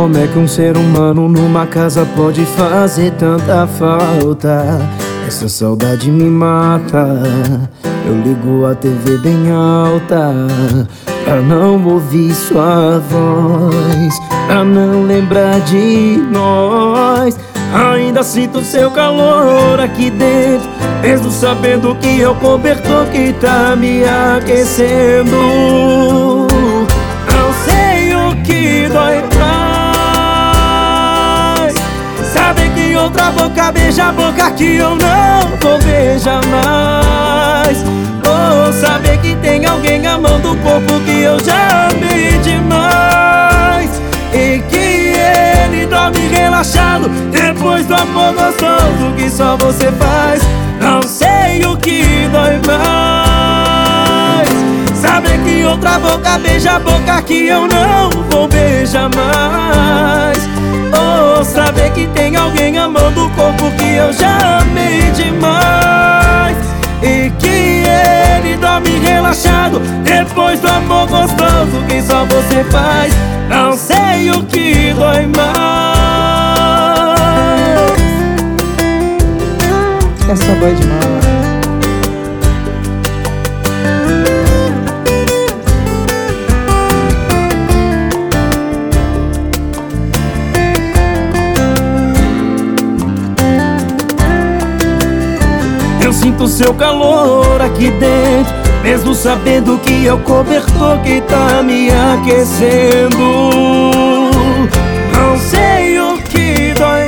Como é que um ser humano numa casa pode fazer tanta falta? Essa saudade me mata. Eu ligo a TV bem alta pra não ouvir sua voz, pra não lembrar de nós. Ainda sinto seu calor aqui dentro, mesmo sabendo que é o cobertor que tá me aquecendo. Não sei o que dói mais, saber que outra boca beija a boca que eu não vou beijar mais. Ou saber que tem alguém amando o corpo que eu já amei demais, e que ele dorme relaxado depois do amor gostoso que só você faz. Não sei o que dói mais, saber que outra boca beija a boca que eu não vou beijar mais. Ou saber que tem alguém amando o corpo que eu já amei demais, e que ele dorme relaxado depois do amor gostoso que só você faz. Não sei o que dói mais. Essa dói demais. Eu sinto seu calor aqui dentro, mesmo sabendo que é o cobertor que tá me aquecendo. Não sei o que dói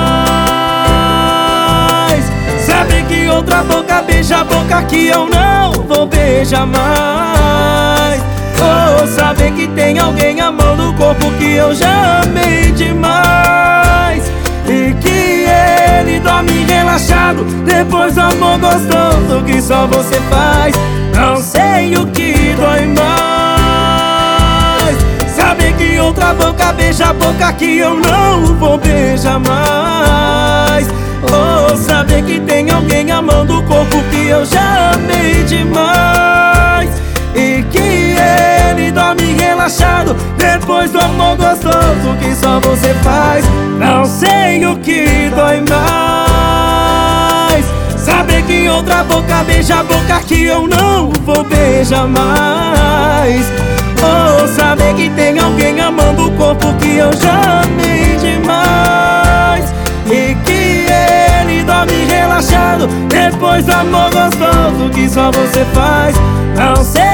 mais, saber que outra boca beija a boca que eu não vou beijar mais. Ou saber que tem alguém amando o corpo que eu já amei demais, e que ele dorme relaxado depois do amor gostoso que só você faz. Não sei o que dói mais, saber que outra boca beija a boca que eu não vou beijar mais. Ou saber que tem alguém amando o corpo que eu já amei demais, e que ele dorme relaxado depois do amor gostoso que só você faz. Não sei o que dói mais, saber que outra boca beija a boca que eu não vou beijar mais. Ou saber que tem alguém amando o corpo que eu já amei demais, e que ele dorme relaxado depois do amor gostoso que só você faz. Não sei